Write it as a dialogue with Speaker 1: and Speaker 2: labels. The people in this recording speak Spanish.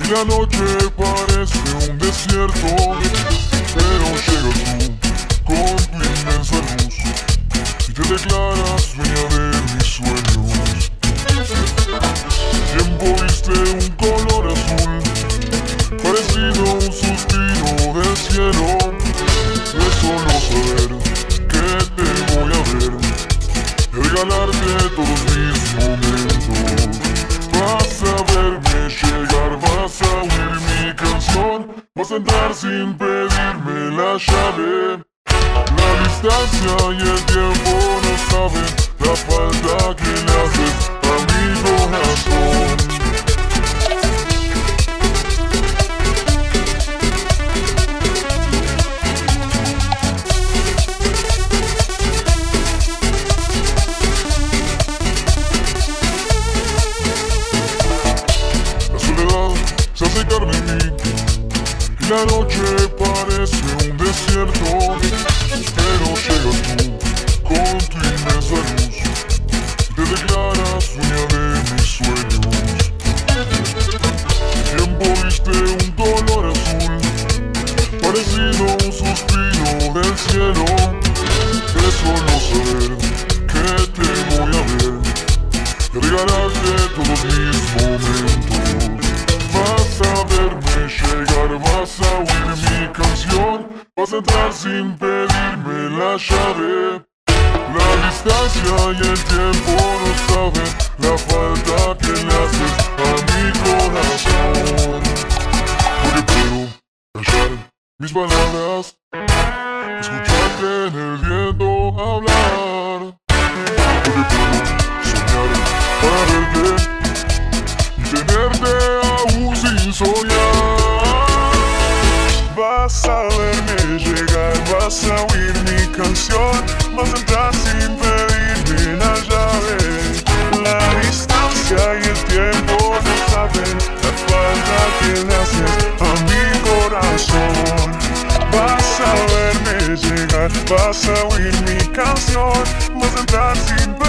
Speaker 1: La noche parece un desierto, pero llegas tú con tu inmensa luz y te declaras dueña de mis sueños. Tiempo viste un color azul, parecido a un suspiro del cielo. De solo saber que te voy a ver y regalarte todos mis momentos. Vas a verme llegar, vas a oír mi canción, vas a entrar sin pedirme la llave. La distancia y el tiempo no saben la falta que le haces a mi corazón. Se hace carne en mí y la noche parece un desierto, pero llegas tú con tu inmensa luz y te declaras dueña de mis sueños. Tiempo viste un color azul, parecido a un suspiro del cielo. Es solo saber que te voy a ver y regalarte todos mis momentos. Vas a verme llegar, vas a oír mi canción, vas a entrar sin pedirme la llave. La distancia y el tiempo no saben la falta que le haces a mi corazón. Porque puedo callar mis palabras, escucharte en el viento hablar. Porque puedo soñar para verte y tenerte aún sin soñar. Vas a verme llegar, vas a oír mi canción, vas a entrar sin pedirme la llave. La distancia y el tiempo no saben la falta que le haces a mi corazón. Vas a verme llegar, vas a oír mi canción, vas a entrar sin pedirme